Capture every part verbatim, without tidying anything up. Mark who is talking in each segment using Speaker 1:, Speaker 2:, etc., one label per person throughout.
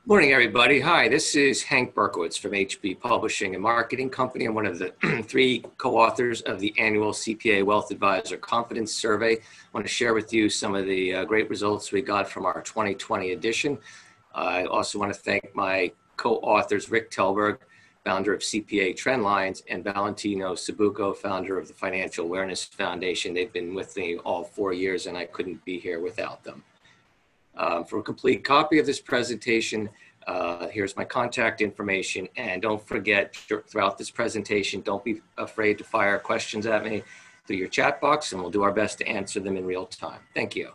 Speaker 1: Morning, everybody. Hi, this is Hank Berkowitz from H B Publishing and Marketing Company. I'm one of the three co-authors of the annual C P A Wealth Advisor Confidence Survey. I want to share with you some of the uh, great results we got from our twenty twenty edition. Uh, I also want to thank my co-authors, Rick Telberg, founder of C P A Trendlines, and Valentino Sabuco, founder of the Financial Awareness Foundation. They've been with me all four years, and I couldn't be here without them. Um, for a complete copy of this presentation, uh, here's my contact information. And don't forget, throughout this presentation, don't be afraid to fire questions at me through your chat box, and we'll do our best to answer them in real time. Thank you.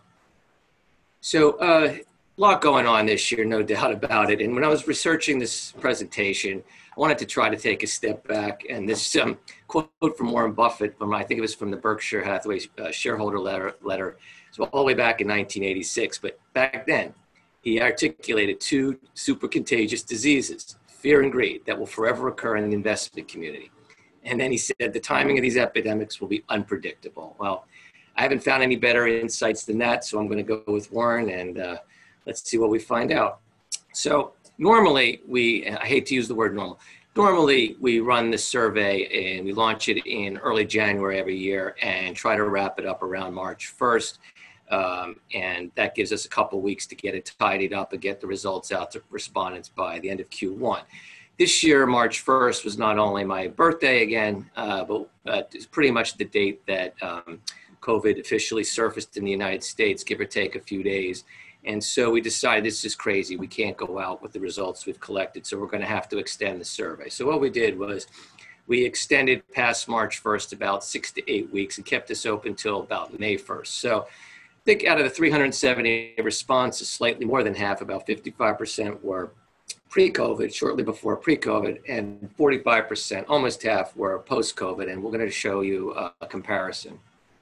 Speaker 1: So uh, a lot going on this year, no doubt about it. And when I was researching this presentation, I wanted to try to take a step back. And this um, quote from Warren Buffett, from I think it was from the Berkshire Hathaway uh, shareholder letter, letter so all the way back in nineteen eighty-six. But back then, he articulated two super contagious diseases, fear and greed, that will forever occur in the investment community. And then he said the timing of these epidemics will be unpredictable. Well, I haven't found any better insights than that, so I'm going to go with Warren, and uh, let's see what we find out. So normally, we, I hate to use the word normal, normally we run this survey and we launch it in early January every year and try to wrap it up around March first. Um, and that gives us a couple weeks to get it tidied up and get the results out to respondents by the end of Q one. This year, March first, was not only my birthday again, uh, but uh, it's pretty much the date that um, COVID officially surfaced in the United States, give or take a few days. And so we decided this is crazy. We can't go out with the results we've collected, so we're going to have to extend the survey. So what we did was we extended past March first about six to eight weeks and kept this open till about May first. So I think out of the three hundred seventy responses, slightly more than half, about fifty-five percent were pre-COVID, shortly before pre-COVID, and forty-five percent, almost half, were post-COVID. And we're going to show you a, a comparison.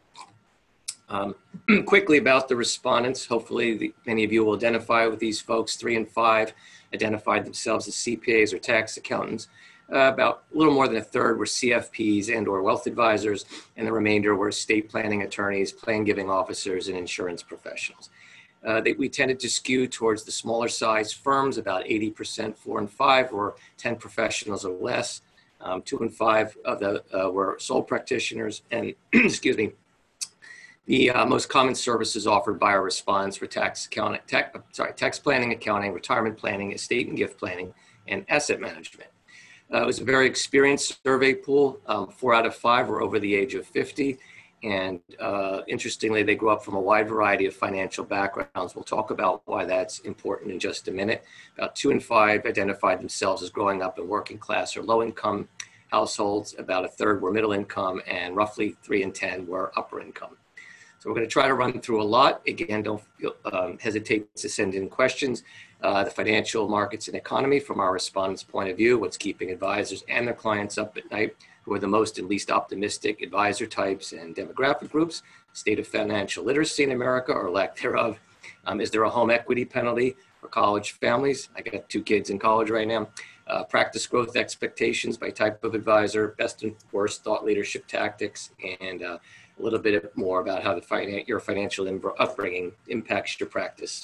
Speaker 1: Um, quickly about the respondents, hopefully the, many of you will identify with these folks. Three and five identified themselves as C P As or tax accountants. Uh, about a little more than a third were C F Ps and or wealth advisors, and the remainder were estate planning attorneys, plan giving officers, and insurance professionals. Uh, they, we tended to skew towards the smaller size firms, about eighty percent four and five were ten professionals or less. Um, two and five of the uh, were sole practitioners, and excuse me, the uh, most common services offered by our respondents were tax accounting, tax, sorry, tax planning, accounting, retirement planning, estate and gift planning, and asset management. Uh, it was a very experienced survey pool. Um, four out of five were over the age of fifty. And uh, interestingly, they grew up from a wide variety of financial backgrounds. We'll talk about why that's important in just a minute. About two and five identified themselves as growing up in working class or low income households. About a third were middle income, and roughly three and ten were upper income. So we're going to try to run through a lot. Again, don't feel, um, hesitate to send in questions. Uh, the financial markets and economy from our respondents' point of view, what's keeping advisors and their clients up at night, who are the most and least optimistic advisor types and demographic groups, state of financial literacy in America or lack thereof. Um, is there a home equity penalty for college families? I got two kids in college right now. Uh, practice growth expectations by type of advisor, best and worst thought leadership tactics, and uh, a little bit more about how the finan your financial upbringing impacts your practice.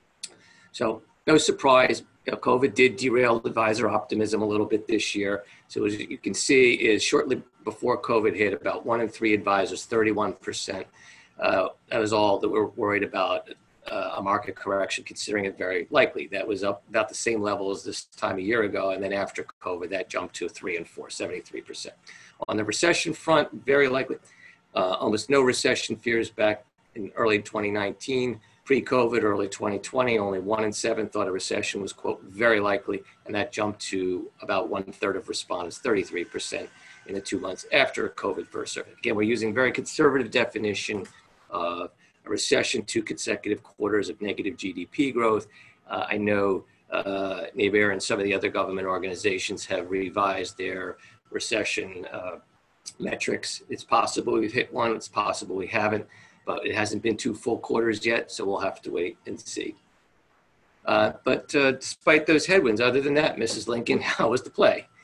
Speaker 1: So no surprise, you know, COVID did derail advisor optimism a little bit this year. So as you can see, is shortly before COVID hit, about one in three advisors, thirty-one percent, uh, that was all that we're worried about uh, a market correction, considering it very likely. That was up about the same level as this time a year ago. And then after COVID, that jumped to three and four, seventy-three percent. On the recession front, very likely. Uh, almost no recession fears back in early twenty nineteen. Pre-COVID, early twenty twenty, only one in seven thought a recession was, quote, very likely, and that jumped to about one third of respondents, thirty-three percent in the two months after COVID first surveyed. Again, we're using very conservative definition of a recession, two consecutive quarters of negative G D P growth. Uh, I know uh, NABER and some of the other government organizations have revised their recession uh, metrics. It's possible we've hit one, it's possible we haven't, but it hasn't been two full quarters yet, so we'll have to wait and see. Uh, but uh, despite those headwinds, other than that, Missus Lincoln, how was the play?